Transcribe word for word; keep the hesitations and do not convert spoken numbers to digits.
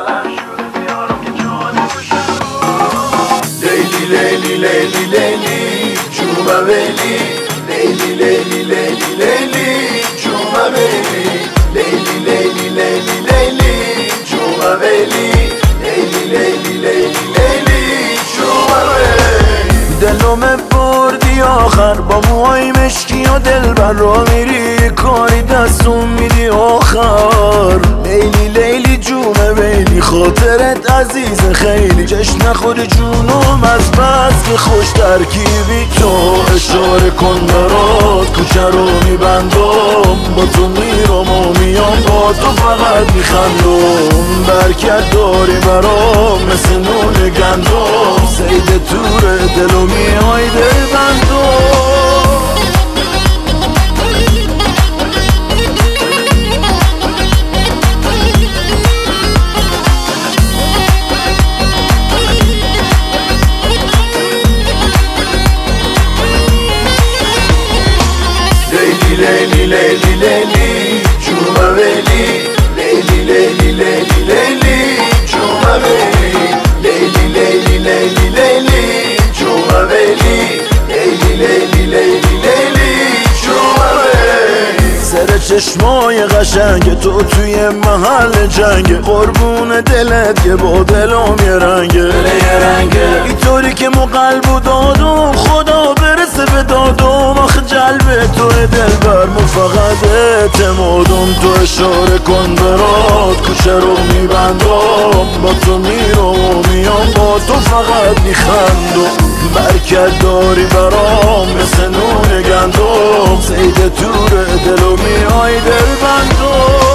لیلی لیلی لیلی لیلی جوما ویلی، لیلی لیلی لیلی لیلی جوما ویلی، لیلی لیلی لیلی لیلی جوما ویلی، لیلی لیلی لیلی لیلی جوما ویلی. دلم بردی آخر با موهای مشکی و دل بر را میری کاری دستون میدی آخر. لیلی لیلی جومه ویلی خاطرت عزیز خیلی، جشن خود جونم از بس که خوش ترکیبی. تو اشاره کن برات کوچه رو میبندم، با تو میرم و میام با تو فقط میخندم. برکت داری برام مثل نون گندم، سید تور دلو میای دل بندم. لیلی لیلی لیلی جوما ویلی، لیلی لیلی لیلی لیلی جوما ویلی، لیلی لیلی لیلی لیلی جوما ویلی، لیلی لیلی لیلی لیلی جوما ویلی. سر چشمای قشنگ تو توی محل جنگ، قربون دلت که با دلم یه رنگه رنگه، اینطوری که مو قلب و دادم خدا برسه به دادم. آخه جلب تو دلبر مو فقط اعتمادم. تو اشاره کن برات کوچه رو میبندم، با تو میرم و میام با تو فقط میخندم. برکت داری برام مثل نون گندم، سید تور دلو میای دل بندم.